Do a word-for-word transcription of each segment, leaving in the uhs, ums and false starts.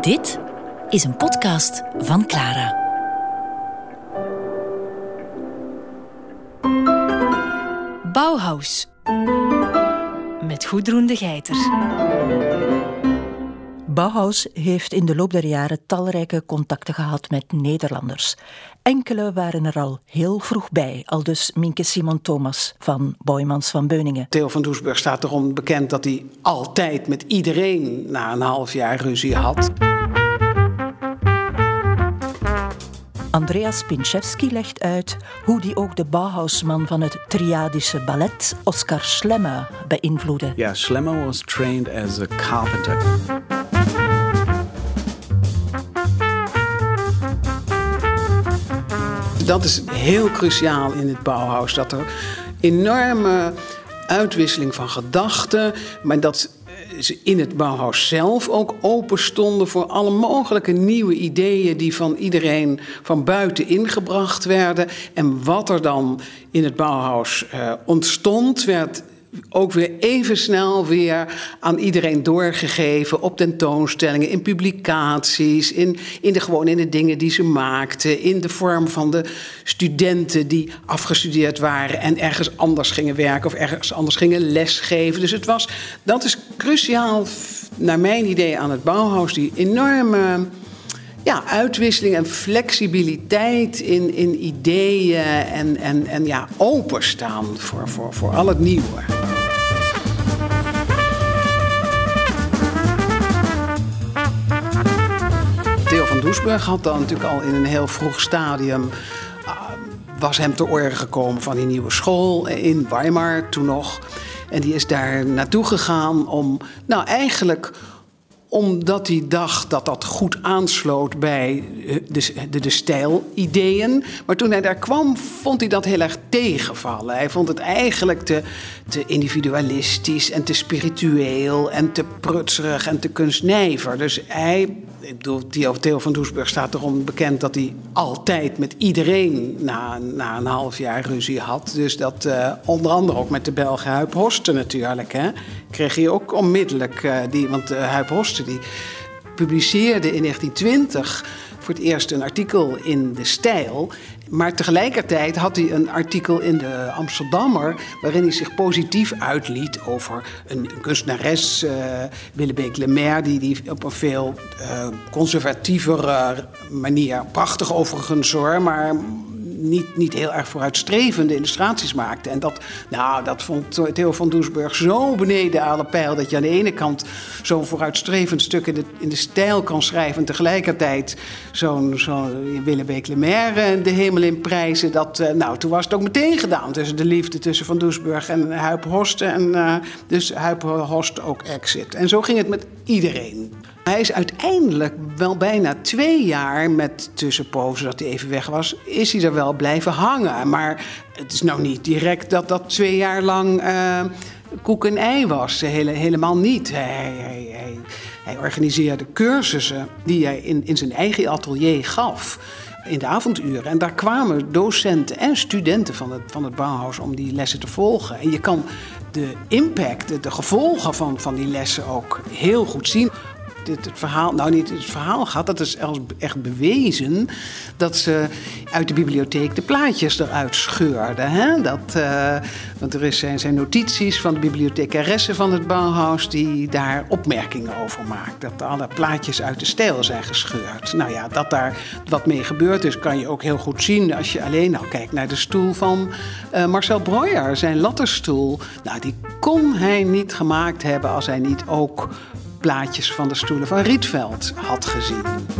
Dit is een podcast van Clara. Bauhaus. Met Gudrun de Geiter. Bauhaus heeft in de loop der jaren talrijke contacten gehad met Nederlanders. Enkele waren er al heel vroeg bij, aldus Mienke Simon Thomas van Boijmans van Beuningen. Theo van Doesburg staat erom bekend dat hij altijd met iedereen na een half jaar ruzie had. Andreas Pinchevski legt uit hoe die ook de Bauhausman van het triadische ballet Oskar Schlemmer beïnvloedde. Yeah, Schlemmer was trained as a carpenter. Dat is heel cruciaal in het Bauhaus, dat er enorme uitwisseling van gedachten, maar dat ze in het Bauhaus zelf ook open stonden voor alle mogelijke nieuwe ideeën die van iedereen van buiten ingebracht werden. En wat er dan in het Bauhaus uh, ontstond, werd ook weer even snel weer aan iedereen doorgegeven op tentoonstellingen, in publicaties, in, in de, gewoon in de dingen die ze maakten, in de vorm van de studenten die afgestudeerd waren en ergens anders gingen werken of ergens anders gingen lesgeven. Dus het was, dat is cruciaal naar mijn idee aan het Bauhaus, die enorme ja, uitwisseling en flexibiliteit in, in ideeën en, en, en ja, openstaan voor, voor, voor al het nieuwe. Theo van Doesburg had dan natuurlijk al in een heel vroeg stadium, uh, was hem te oren gekomen van die nieuwe school in Weimar toen nog. En die is daar naartoe gegaan om, nou eigenlijk omdat hij dacht dat dat goed aansloot bij de, de, de stijlideeën. Maar toen hij daar kwam, vond hij dat heel erg tegenvallen. Hij vond het eigenlijk te, te individualistisch en te spiritueel en te prutserig en te kunstnijver. Dus hij, ik bedoel, Theo, Theo van Doesburg staat erom bekend dat hij altijd met iedereen na, na een half jaar ruzie had. Dus dat uh, onder andere ook met de Belg Huip Horsten natuurlijk, hè, kreeg hij ook onmiddellijk uh, die, want uh, Huip Horsten die publiceerde in negentien twintig voor het eerst een artikel in De Stijl. Maar tegelijkertijd had hij een artikel in de Amsterdammer waarin hij zich positief uitliet over een kunstenares, uh, Willebeek Lemaire, die, die op een veel uh, conservatievere manier, prachtig overigens hoor, maar Niet, niet heel erg vooruitstrevende illustraties maakte. En dat, nou, dat vond Theo van Doesburg zo beneden alle pijl dat je aan de ene kant zo'n vooruitstrevend stuk in de, in de stijl kan schrijven en tegelijkertijd zo'n, zo'n Willebeek Lemaire de hemel in prijzen. Dat, uh, nou, toen was het ook meteen gedaan tussen de liefde tussen Van Doesburg en Huip Horsten. En uh, dus Huip Horsten ook exit. En zo ging het met iedereen. Hij is uiteindelijk wel bijna twee jaar met tussenpozen dat hij even weg was, is hij er wel blijven hangen. Maar het is nou niet direct dat dat twee jaar lang uh, koek en ei was. Hele, helemaal niet. Hij, hij, hij, hij organiseerde cursussen die hij in, in zijn eigen atelier gaf in de avonduren. En daar kwamen docenten en studenten van het, van het Bauhaus om die lessen te volgen. En je kan de impact, de, de gevolgen van, van die lessen ook heel goed zien. Het, het verhaal, nou niet het verhaal gaat, dat is echt bewezen dat ze uit de bibliotheek de plaatjes eruit scheurden. Hè? Dat, uh, want er is, zijn, zijn notities van de bibliothecaresse van het Bauhaus die daar opmerkingen over maakt. Dat alle plaatjes uit de stijl zijn gescheurd. Nou ja, dat daar wat mee gebeurd is, kan je ook heel goed zien als je alleen nou kijkt naar de stoel van uh, Marcel Breuer, zijn latterstoel. Nou, die kon hij niet gemaakt hebben als hij niet ook plaatjes van de stoelen van Rietveld had gezien.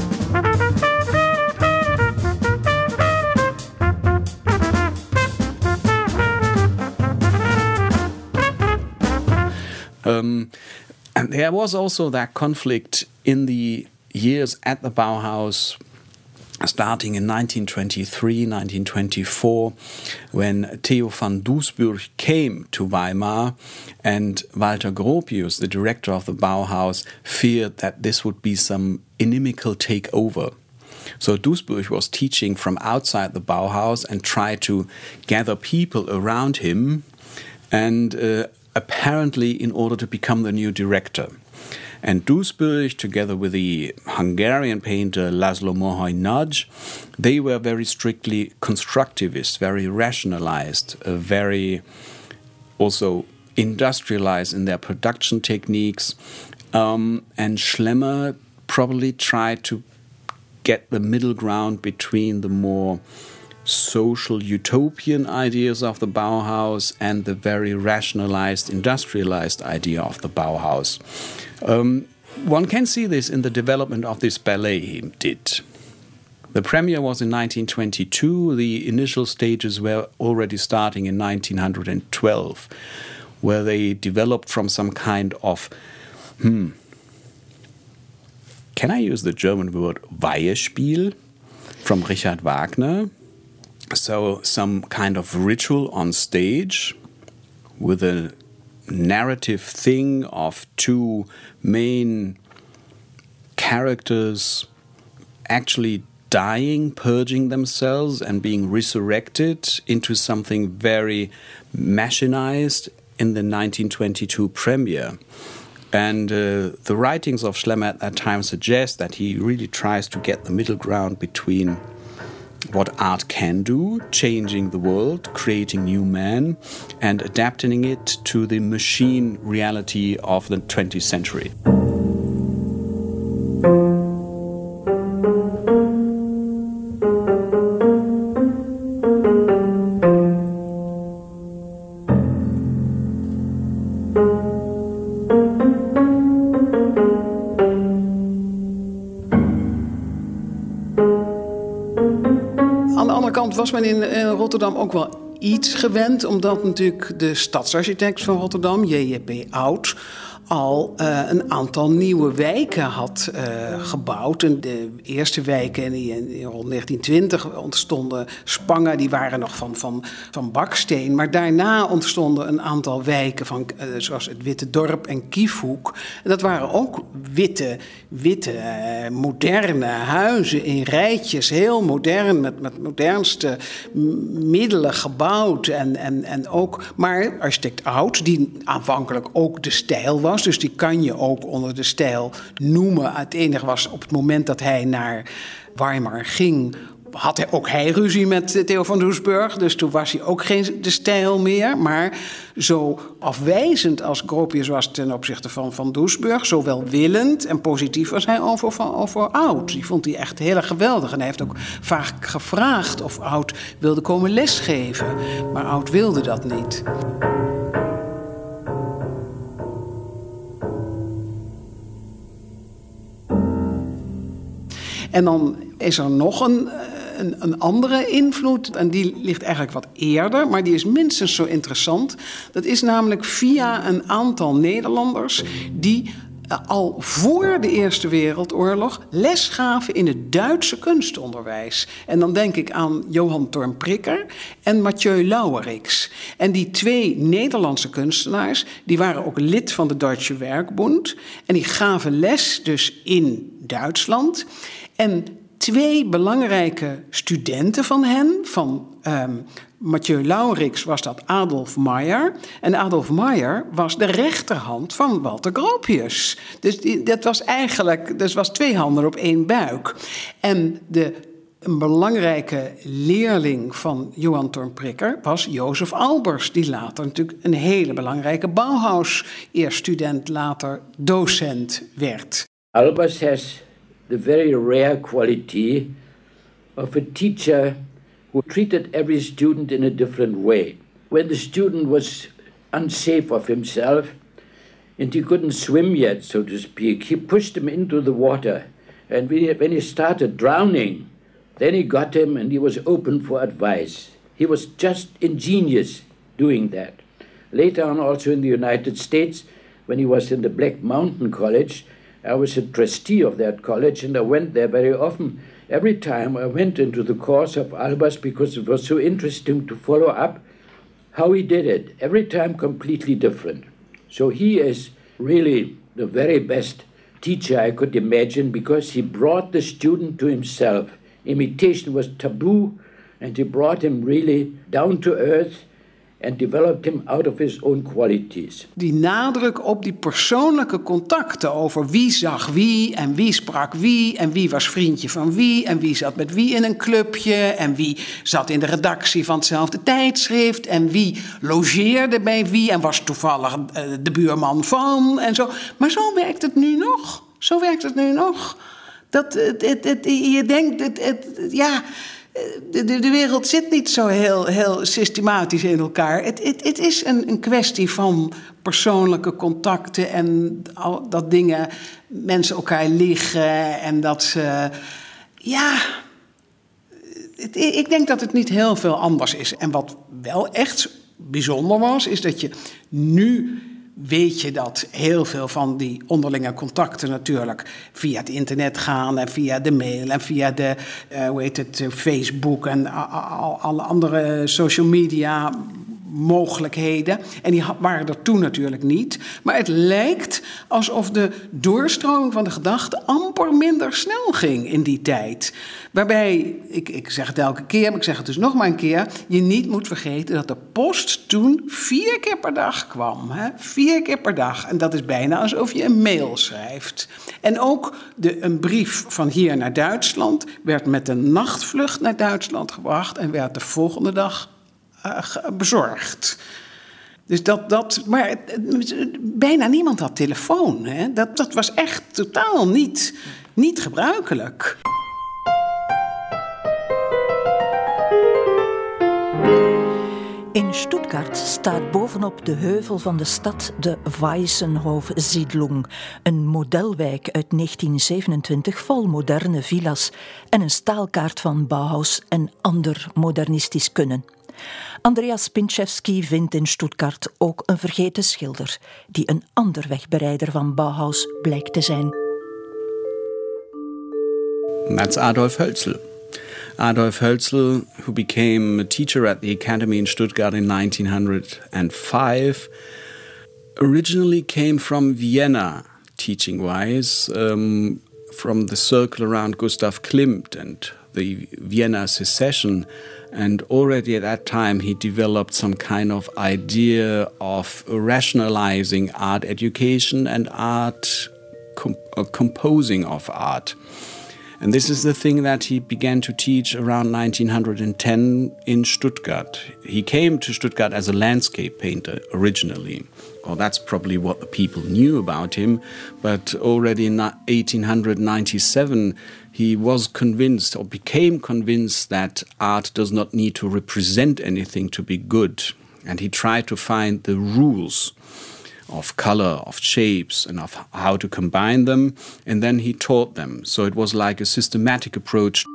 Um, and there was also that conflict in the years at the Bauhaus, starting in nineteen twenty-three, nineteen twenty-four, when Theo van Doesburg came to Weimar, and Walter Gropius, the director of the Bauhaus, feared that this would be some inimical takeover. So Doesburg was teaching from outside the Bauhaus and tried to gather people around him, and uh, apparently in order to become the new director. And Duisburg, together with the Hungarian painter Laszlo Moholy Nagy, they were very strictly constructivist, very rationalized, uh, very also industrialized in their production techniques. Um, and Schlemmer probably tried to get the middle ground between the more social utopian ideas of the Bauhaus and the very rationalized, industrialized idea of the Bauhaus. Um, one can see this in the development of this ballet he did. The premiere was in nineteen twenty-two. The initial stages were already starting in nineteen twelve, where they developed from some kind of, hmm, can I use the German word Weihespiel from Richard Wagner? So some kind of ritual on stage with a narrative thing of two main characters actually dying, purging themselves and being resurrected into something very machinized in the nineteen twenty-two premiere. And uh, the writings of Schlemmer at that time suggest that he really tries to get the middle ground between what art can do, changing the world, creating new men, and adapting it to the machine reality of the twentieth century. Was men in, in Rotterdam ook wel iets gewend, omdat natuurlijk de stadsarchitect van Rotterdam, J J P Oud, al uh, een aantal nieuwe wijken had uh, gebouwd. En de eerste wijken in, in rond negentien twintig ontstonden Spangen, die waren nog van, van, van baksteen. Maar daarna ontstonden een aantal wijken, van, uh, zoals het Witte Dorp en Kiefhoek. En dat waren ook witte, witte uh, moderne huizen in rijtjes, heel modern, met, met modernste middelen gebouwd. En, en, en ook, maar architect Oud, die aanvankelijk ook de stijl was, dus die kan je ook onder de stijl noemen. Het enige was op het moment dat hij naar Weimar ging, had hij ook hij ruzie met Theo van Doesburg. Dus toen was hij ook geen de stijl meer. Maar zo afwijzend als Gropius was ten opzichte van Van Doesburg, zo welwillend en positief was hij over, van, over Oud. Die vond hij echt heel erg geweldig. En hij heeft ook vaak gevraagd of Oud wilde komen lesgeven. Maar Oud wilde dat niet. En dan is er nog een, een, een andere invloed. En die ligt eigenlijk wat eerder, maar die is minstens zo interessant. Dat is namelijk via een aantal Nederlanders die al voor de Eerste Wereldoorlog les gaven in het Duitse kunstonderwijs. En dan denk ik aan Johan Thorn-Prikker en Mathieu Lauwerix. En die twee Nederlandse kunstenaars, die waren ook lid van de Deutsche Werkbund. En die gaven les dus in Duitsland. En twee belangrijke studenten van hen, van um, Mathieu Lauwerix was dat Adolf Meyer. En Adolf Meyer was de rechterhand van Walter Gropius. Dus die, dat was eigenlijk, dat was twee handen op één buik. En de, een belangrijke leerling van Johan Thorn-Prikker was Jozef Albers, die later natuurlijk een hele belangrijke Bauhaus, eerst student, later docent werd. Albers has the very rare quality of a teacher who treated every student in a different way. When the student was unsafe of himself and he couldn't swim yet, so to speak, he pushed him into the water. And when he, when he started drowning, then he got him and he was open for advice. He was just ingenious doing that. Later on, also in the United States, when he was in the Black Mountain College, I was a trustee of that college, and I went there very often. Every time I went into the course of Albers because it was so interesting to follow up how he did it. Every time completely different. So he is really the very best teacher I could imagine because he brought the student to himself. Imitation was taboo, and he brought him really down to earth and developed him out of his own qualities. Die nadruk op die persoonlijke contacten over wie zag wie en wie sprak wie en wie was vriendje van wie en wie zat met wie in een clubje en wie zat in de redactie van hetzelfde tijdschrift en wie logeerde bij wie en was toevallig de buurman van en zo. Maar zo werkt het nu nog. Zo werkt het nu nog. Dat, het, het, het, je denkt, het, het, ja... De, de, de wereld zit niet zo heel, heel systematisch in elkaar. Het, het, het is een, een kwestie van persoonlijke contacten en al, dat dingen, mensen elkaar liggen en dat ze, ja, het, ik denk dat het niet heel veel anders is. En wat wel echt bijzonder was, is dat je nu weet je dat heel veel van die onderlinge contacten natuurlijk via het internet gaan en via de mail en via de, uh, hoe heet het, Facebook en alle andere social media mogelijkheden. En die waren er toen natuurlijk niet. Maar het lijkt alsof de doorstroming van de gedachten amper minder snel ging in die tijd. Waarbij, ik, ik zeg het elke keer, maar ik zeg het dus nog maar een keer, je niet moet vergeten dat de post toen vier keer per dag kwam. Hè? Vier keer per dag. En dat is bijna alsof je een mail schrijft. En ook de, een brief van hier naar Duitsland werd met een nachtvlucht naar Duitsland gebracht en werd de volgende dag uh, bezorgd. Dus dat, dat, maar bijna niemand had telefoon. Hè? Dat, dat was echt totaal niet, niet gebruikelijk. In Stuttgart staat bovenop de heuvel van de stad de Weissenhof-Siedlung, een modelwijk uit negentien zevenentwintig vol moderne villa's en een staalkaart van Bauhaus en ander modernistisch kunnen. Andreas Pinczewski vindt in Stuttgart ook een vergeten schilder, die een ander wegbereider van Bauhaus blijkt te zijn. That's Adolf Hölzel. Adolf Hölzel, who became a teacher at the Academy in Stuttgart in nineteen oh five, originally came from Vienna, teaching-wise, um, from the circle around Gustav Klimt and the Vienna secession. And already at that time he developed some kind of idea of rationalizing art education and art com- uh, composing of art. And this is the thing that he began to teach around nineteen ten in Stuttgart. He came to Stuttgart as a landscape painter originally. Well, that's probably what the people knew about him. But already in eighteen ninety-seven, he was convinced or became convinced that art does not need to represent anything to be good. And he tried to find the rules of color, of shapes, and of how to combine them, and then he taught them. So it was like a systematic approach.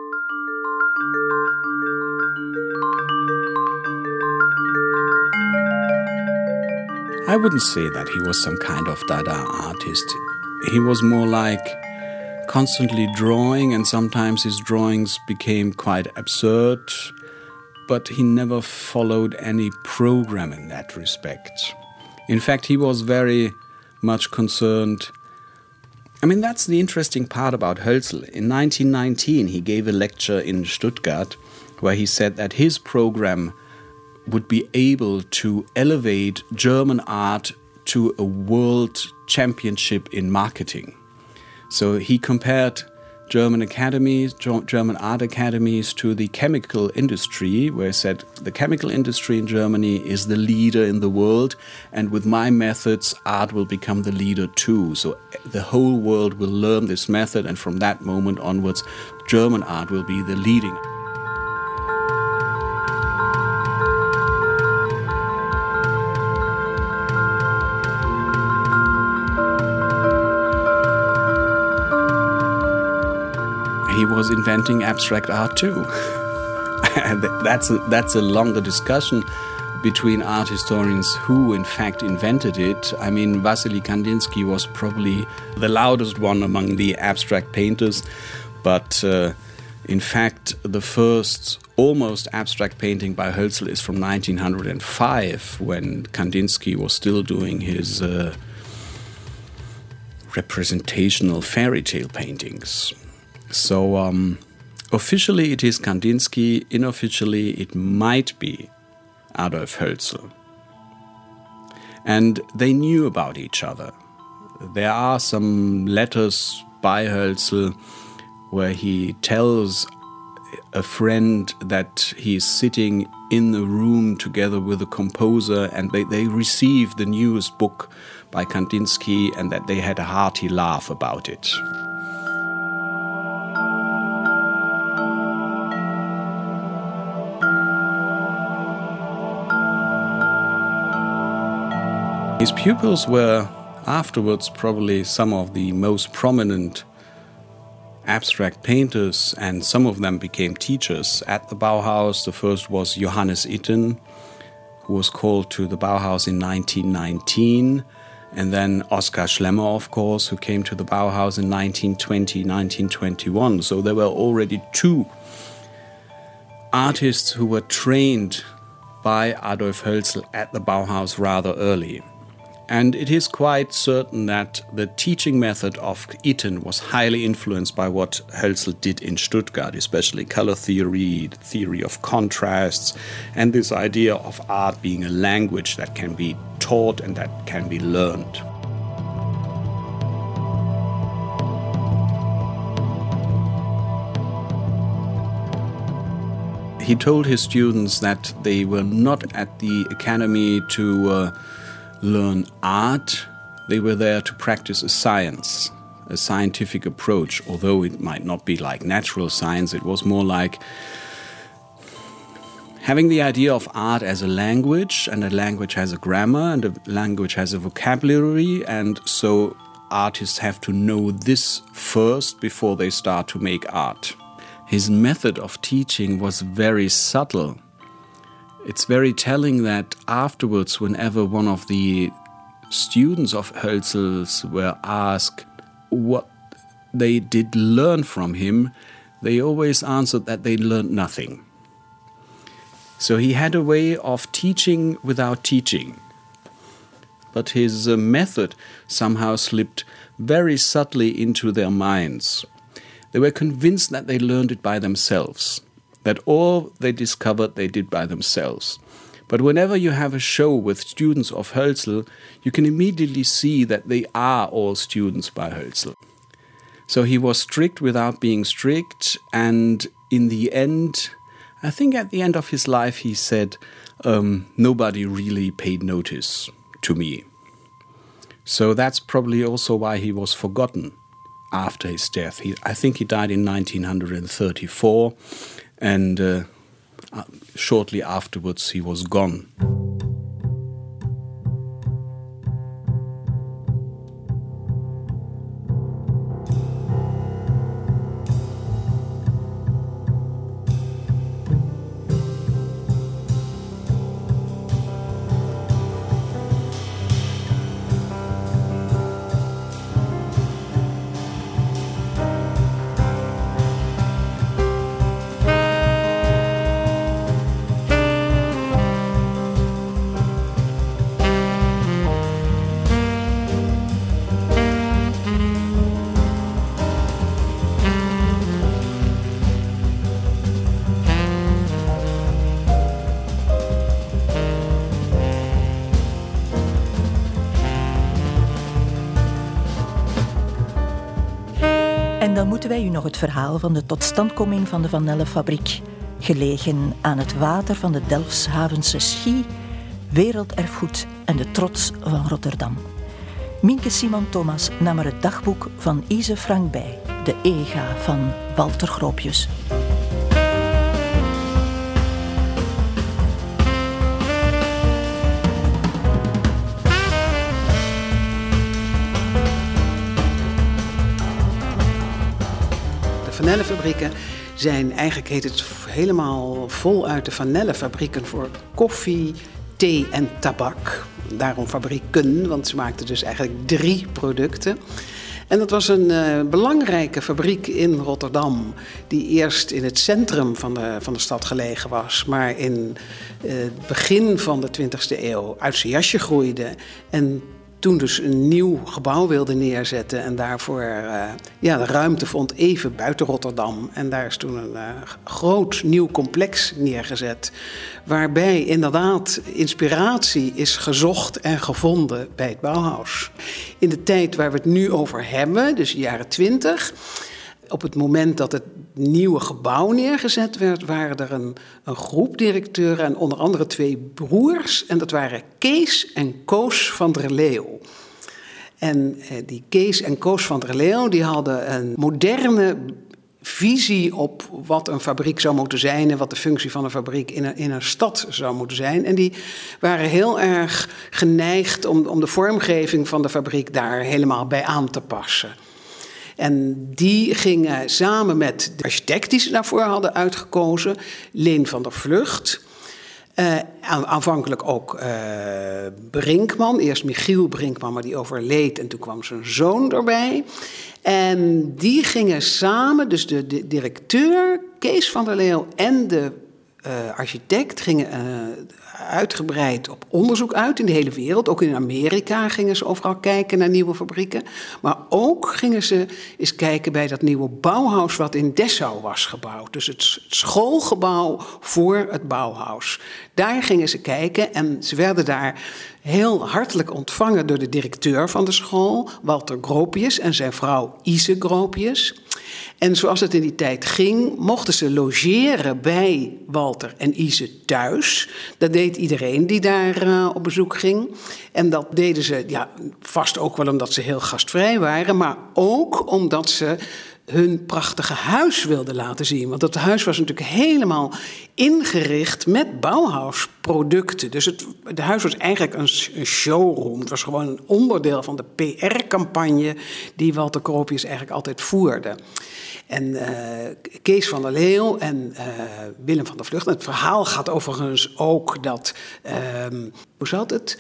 I wouldn't say that he was some kind of Dada artist. He was more like constantly drawing, and sometimes his drawings became quite absurd, but he never followed any program in that respect. In fact, he was very much concerned. I mean, that's the interesting part about Hölzel. In nineteen nineteen, he gave a lecture in Stuttgart where he said that his program would be able to elevate German art to a world championship in marketing. So he compared German academies, German art academies to the chemical industry, where he said the chemical industry in Germany is the leader in the world, and with my methods, art will become the leader too. So the whole world will learn this method, and from that moment onwards, German art will be the leading. He was inventing abstract art too. And that's a, that's a longer discussion between art historians who in fact invented it. I mean, Wassily Kandinsky was probably the loudest one among the abstract painters, but uh, in fact the first almost abstract painting by Hölzel is from nineteen oh five, when Kandinsky was still doing his uh, representational fairy tale paintings. So um, officially it is Kandinsky, unofficially it might be Adolf Hölzel. And they knew about each other. There are some letters by Hölzel where he tells a friend that he's sitting in a room together with a composer, and they, they received the newest book by Kandinsky and that they had a hearty laugh about it. His pupils were afterwards probably some of the most prominent abstract painters, and some of them became teachers at the Bauhaus. The first was Johannes Itten, who was called to the Bauhaus in nineteen nineteen, and then Oskar Schlemmer, of course, who came to the Bauhaus in nineteen twenty, nineteen twenty-one. So there were already two artists who were trained by Adolf Hölzel at the Bauhaus rather early. And it is quite certain that the teaching method of Itten was highly influenced by what Hölzel did in Stuttgart, especially color theory, the theory of contrasts, and this idea of art being a language that can be taught and that can be learned. He told his students that they were not at the academy to uh, learn art, they were there to practice a science, a scientific approach. Although it might not be like natural science, it was more like having the idea of art as a language, and a language has a grammar, and a language has a vocabulary, and so artists have to know this first before they start to make art. His method of teaching was very subtle. It's very telling that afterwards, whenever one of the students of Hölzel's were asked what they did learn from him, they always answered that they learned nothing. So he had a way of teaching without teaching. But his uh, method somehow slipped very subtly into their minds. They were convinced that they learned it by themselves, that all they discovered they did by themselves. But whenever you have a show with students of Hölzel, you can immediately see that they are all students by Hölzel. So he was strict without being strict, and in the end, I think at the end of his life he said, um, nobody really paid notice to me. So that's probably also why he was forgotten after his death. He, I think he died in nineteen thirty-four, and uh, shortly afterwards he was gone. En dan moeten wij u nog het verhaal van de totstandkoming van de Van Nelle-fabriek, gelegen aan het water van de Delfshavense Schie, werelderfgoed en de trots van Rotterdam. Mienke Simon Thomas nam er het dagboek van Ise Frank bij, de Ega van Walter Gropius. Van Nelle-fabrieken zijn, eigenlijk heet het helemaal voluit de Van Nelle-fabrieken voor koffie, thee en tabak. Daarom fabrieken, want ze maakten dus eigenlijk drie producten. En dat was een uh, belangrijke fabriek in Rotterdam, die eerst in het centrum van de, van de stad gelegen was, maar in uh, het begin van de twintigste eeuw uit zijn jasje groeide en toen dus een nieuw gebouw wilde neerzetten en daarvoor uh, ja, de ruimte vond even buiten Rotterdam. En daar is toen een uh, groot nieuw complex neergezet, waarbij inderdaad inspiratie is gezocht en gevonden bij het Bauhaus. In de tijd waar we het nu over hebben, dus de jaren twintig, op het moment dat het nieuwe gebouw neergezet werd, waren er een, een groep directeuren en onder andere twee broers. En dat waren Kees en Koos van der Leeuw. En eh, die Kees en Koos van der Leeuw die hadden een moderne visie op wat een fabriek zou moeten zijn en wat de functie van een fabriek in een, in een stad zou moeten zijn. En die waren heel erg geneigd om, om de vormgeving van de fabriek daar helemaal bij aan te passen. En die gingen samen met de architect die ze daarvoor hadden uitgekozen, Leen van der Vlugt. Uh, aanvankelijk ook uh, Brinkman, eerst Michiel Brinkman, maar die overleed en toen kwam zijn zoon erbij. En die gingen samen, dus de, de directeur, Kees van der Leeuw en de uh, architect gingen uh, uitgebreid op onderzoek uit in de hele wereld. Ook in Amerika gingen ze overal kijken naar nieuwe fabrieken. Maar ook gingen ze eens kijken bij dat nieuwe Bauhaus wat in Dessau was gebouwd. Dus het schoolgebouw voor het Bauhaus. Daar gingen ze kijken en ze werden daar heel hartelijk ontvangen door de directeur van de school, Walter Gropius, en zijn vrouw Ise Gropius. En zoals het in die tijd ging, mochten ze logeren bij Walter en Ise thuis. Dat deed iedereen die daar uh, op bezoek ging. En dat deden ze ja, vast ook wel omdat ze heel gastvrij waren, maar ook omdat ze hun prachtige huis wilden laten zien. Want dat huis was natuurlijk helemaal ingericht met Bauhaus-producten. Dus het, het huis was eigenlijk een, een showroom. Het was gewoon een onderdeel van de P R-campagne die Walter Gropius eigenlijk altijd voerde. En uh, Kees van der Leeuw en uh, Willem van der Vlugt. En het verhaal gaat overigens ook dat, uh, hoe zat het?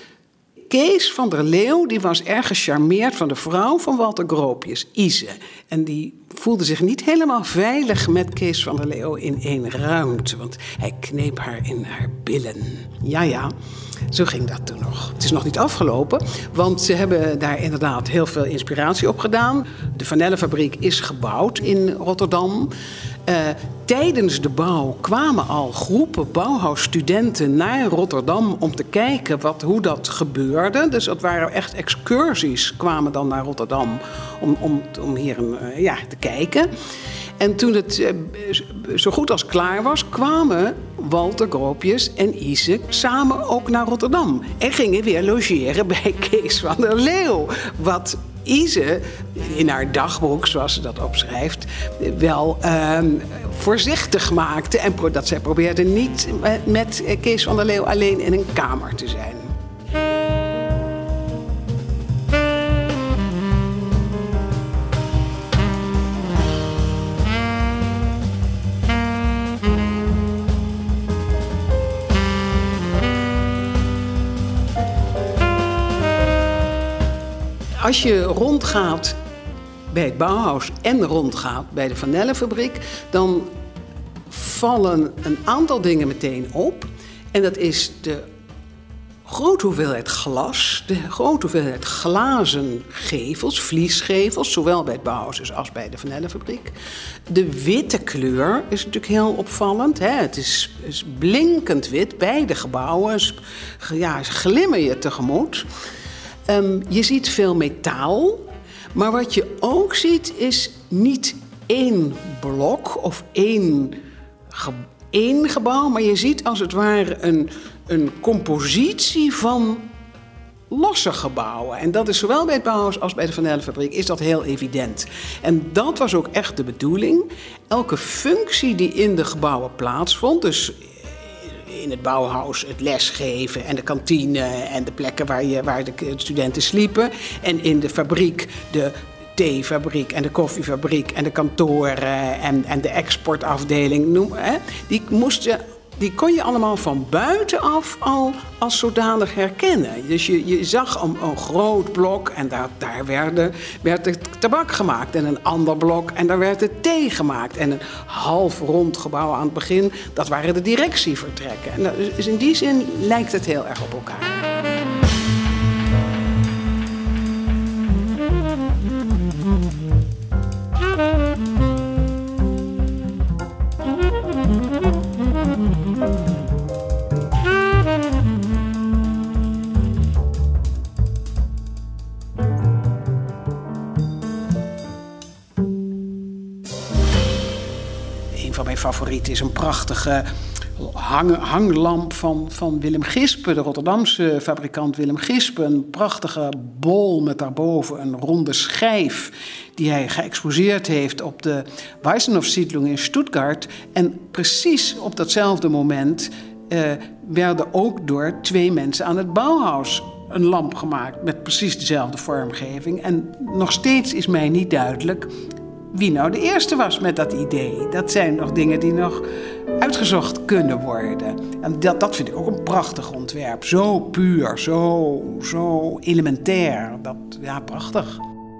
Kees van der Leeuw die was erg gecharmeerd van de vrouw van Walter Gropius, Ise. En die voelde zich niet helemaal veilig met Kees van der Leeuw in één ruimte. Want hij kneep haar in haar billen. Ja, ja, zo ging dat toen nog. Het is nog niet afgelopen, want ze hebben daar inderdaad heel veel inspiratie op gedaan. De Van Elle-fabriek is gebouwd in Rotterdam. Uh, tijdens de bouw kwamen al groepen Bauhaus-studenten naar Rotterdam om te kijken wat, hoe dat gebeurde. Dus dat waren echt excursies, kwamen dan naar Rotterdam om, om, om hier een, uh, ja, te kijken. En toen het uh, zo goed als klaar was, kwamen Walter Gropius en Ise samen ook naar Rotterdam. En gingen weer logeren bij Kees van der Leeuw. Wat Ise in haar dagboek, zoals ze dat opschrijft, wel uh, voorzichtig maakte. En pro- dat zij probeerde niet met, met Kees van der Leeuw alleen in een kamer te zijn. Als je rondgaat bij het Bauhaus en rondgaat bij de Van Elle-fabriek, dan vallen een aantal dingen meteen op. En dat is de grote hoeveelheid glas, de grote hoeveelheid glazen gevels, vliesgevels, zowel bij het Bauhaus als bij de Van Elle-fabriek. De witte kleur is natuurlijk heel opvallend. Hè? Het is, is blinkend wit, beide gebouwen, ja, glimmen je tegemoet. Um, je ziet veel metaal, maar wat je ook ziet is niet één blok of één, ge- één gebouw, maar je ziet als het ware een, een compositie van losse gebouwen. En dat is zowel bij het Bauhaus als bij de Van Elle-fabriek is dat heel evident. En dat was ook echt de bedoeling. Elke functie die in de gebouwen plaatsvond, dus in het Bauhaus het lesgeven en de kantine en de plekken waar, je, waar de studenten sliepen. En in de fabriek de theefabriek en de koffiefabriek en de kantoren en, en de exportafdeling. Noem, hè, die, moesten, die kon je allemaal van buitenaf al als zodanig herkennen. Dus je, je zag een, een groot blok en daar, daar werden, werd de tabak gemaakt. En een ander blok en daar werd de thee gemaakt. En een half rond gebouw aan het begin, dat waren de directievertrekken. En dus in die zin lijkt het heel erg op elkaar. een van mijn favorieten is een prachtige hang, hanglamp van, van Willem Gispe, de Rotterdamse fabrikant Willem Gispe. Een prachtige bol met daarboven een ronde schijf die hij geëxposeerd heeft op de Weissenhof-Siedlung in Stuttgart. En precies op datzelfde moment uh, werden ook door twee mensen aan het Bauhaus een lamp gemaakt met precies dezelfde vormgeving. En nog steeds is mij niet duidelijk wie nou de eerste was met dat idee. Dat zijn nog dingen die nog uitgezocht kunnen worden. En dat, dat vind ik ook een prachtig ontwerp. Zo puur, zo, zo elementair. Dat, ja, prachtig.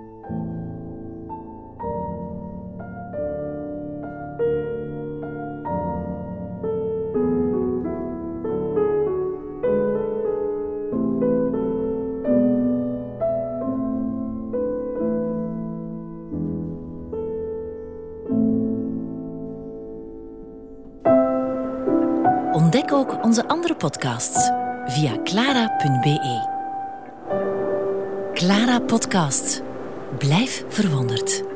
Ontdek ook onze andere podcasts via clara punt b e. Clara Podcast. Blijf verwonderd.